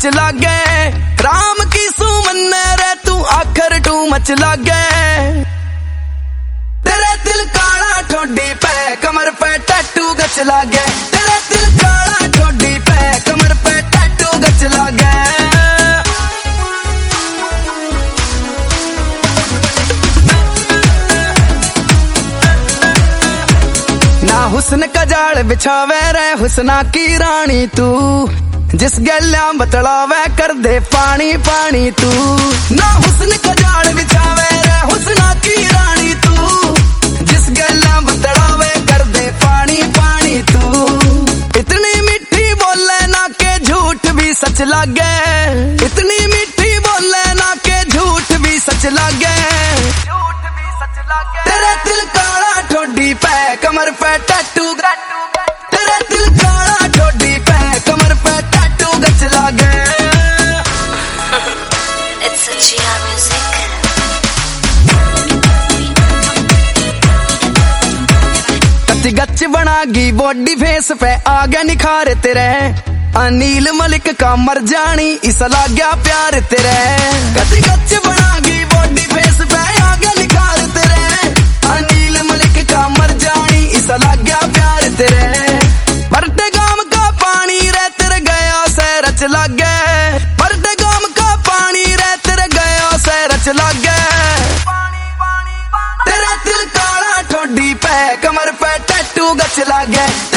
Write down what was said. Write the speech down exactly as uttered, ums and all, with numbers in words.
Much लागे, राम की सुमन रे तू आखर टू मच लागे। तेरे दिल काला ठोडी पे कमर पे टैटू गच लागे, तेरे दिल काला ठोडी पे कमर पे टैटू गच लागे। ना हुस्न का जाल बिछावे रे हुस्ना की रानी तू, जिस गल्या बतलावे कर दे पानी पानी तू। ना हुस्न का जाल बिछावे रे हुस्ना की रानी तू, जिस गल्या बतलावे कर दे पानी पानी तू। इतनी मीठी बोले ना के झूठ भी सच लागे, इतनी मीठी बोले ना के झूठ भी सच लागे, झूठ भी सच लागे। तेरे दिल काला ठोडी पे कमर पे टैटू, तेरे दिल काला ठोडी पे कमर पे टैटू गच लागे। It's a G R music. कच्ची गच बनागी बॉडी फेस पे आ गया निखार तेरे, अनिल मलिक का मर जानी इस लाग्या प्यार तेरे। कच्ची गच बनागी बॉडी फेस पे आ गया निखार तेरे, अनिल मलिक का मर जानी इस लाग्या प्यार तेरे। परते गाम का पानी रे तेरे गया से रच लागे, परते गाम का पानी रे तेरे गया से रच लागे। तेरे दिल काला ठोडी पे कमर पे टैटू गच लागे।